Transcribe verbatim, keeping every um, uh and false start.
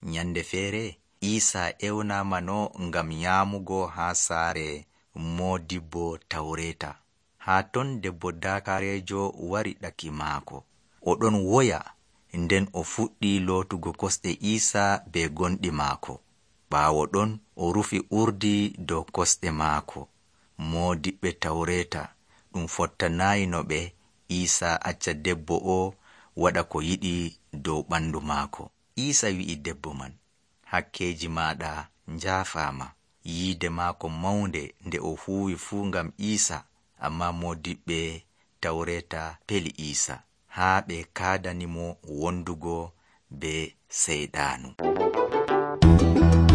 Nyande feere Isa ewnamano ngam yamugo ha saare modibbo Tawreta. Ha ton debbo dakarejo wari ɗaki maako. Oɗon woya nden o fuɗɗi lootugo kosɗe Isa be gonɗi maako. Ɓaawo ɗon o rufi urdi dow kosɗe maako. Modibɓe Tawreta ɗum fottanayi no ɓe Isa acca debbo o waɗa ko yiɗi dow ɓandu maako. Isa wi'i debbo man, hakkeji maɗa njafama. Yiide maako maunde nde o huwi fu ngam Isa, amma modibɓe Tawreta peli Isa haa ɓe kadanimo wondugo be seyɗanu.